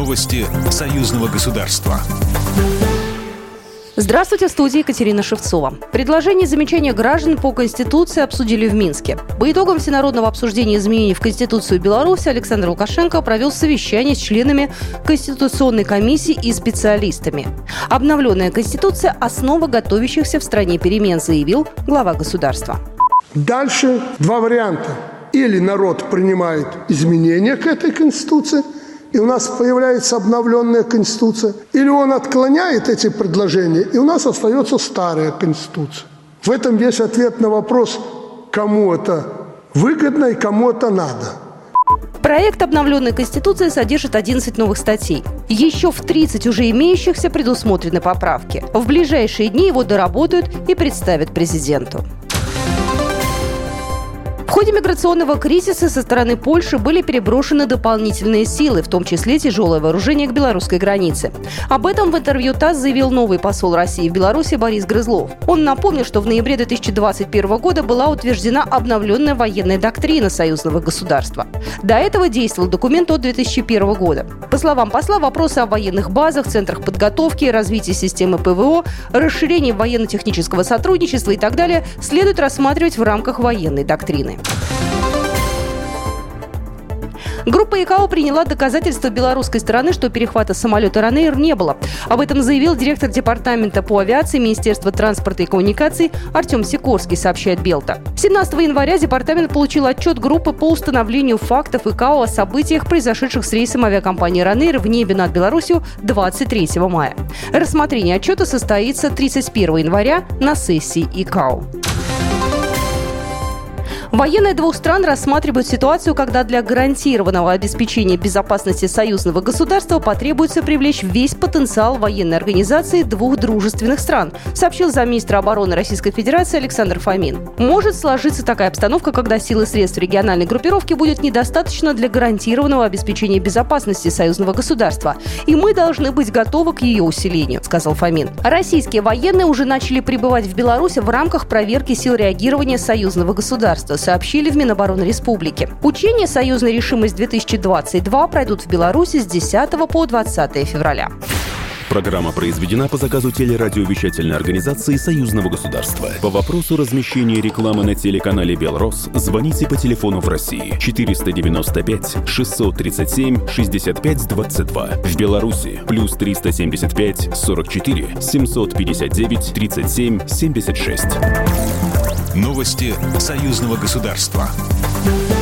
Новости союзного государства. Здравствуйте, в студии Екатерина Шевцова. Предложения и замечания граждан по Конституции обсудили в Минске. По итогам всенародного обсуждения изменений в Конституцию Беларуси Александр Лукашенко провел совещание с членами Конституционной комиссии и специалистами. Обновленная Конституция – основа готовящихся в стране перемен, заявил глава государства. Дальше два варианта. Или народ принимает изменения к этой Конституции, и у нас появляется обновленная Конституция, или он отклоняет эти предложения, и у нас остается старая Конституция. В этом весь ответ на вопрос, кому это выгодно и кому это надо. Проект обновленной Конституции содержит 11 новых статей. Еще в 30 уже имеющихся предусмотрены поправки. В ближайшие дни его доработают и представят президенту. В ходе миграционного кризиса со стороны Польши были переброшены дополнительные силы, в том числе тяжелое вооружение к белорусской границе. Об этом в интервью ТАСС заявил новый посол России в Беларуси Борис Грызлов. Он напомнил, что в ноябре 2021 года была утверждена обновленная военная доктрина союзного государства. До этого действовал документ от 2001 года. По словам посла, вопросы о военных базах, центрах подготовки, развитии системы ПВО, расширении военно-технического сотрудничества и так далее следует рассматривать в рамках военной доктрины. Группа ИКАО приняла доказательства белорусской стороны, что перехвата самолета «Ранейр» не было. Об этом заявил директор департамента по авиации Министерства транспорта и коммуникаций Артем Сикорский, сообщает Белта. 17 января департамент получил отчет группы по установлению фактов ИКАО о событиях, произошедших с рейсом авиакомпании «Ранейр» в небе над Беларусью 23 мая. Рассмотрение отчета состоится 31 января на сессии ИКАО. Военные двух стран рассматривают ситуацию, когда для гарантированного обеспечения безопасности союзного государства потребуется привлечь весь потенциал военной организации двух дружественных стран, сообщил замминистра обороны Российской Федерации Александр Фомин. Может сложиться такая обстановка, когда силы и средств региональной группировки будет недостаточно для гарантированного обеспечения безопасности союзного государства, и мы должны быть готовы к ее усилению, сказал Фомин. Российские военные уже начали прибывать в Беларусь в рамках проверки сил реагирования союзного государства, сообщили в Минобороны Республики. Учения «Союзная решимость-2022» пройдут в Беларуси с 10 по 20 февраля. Программа произведена по заказу телерадиовещательной организации Союзного государства. По вопросу размещения рекламы на телеканале «Белрос» звоните по телефону в России 495 637 65 22. В Беларуси плюс 375 44 759 37 76. Новости союзного государства.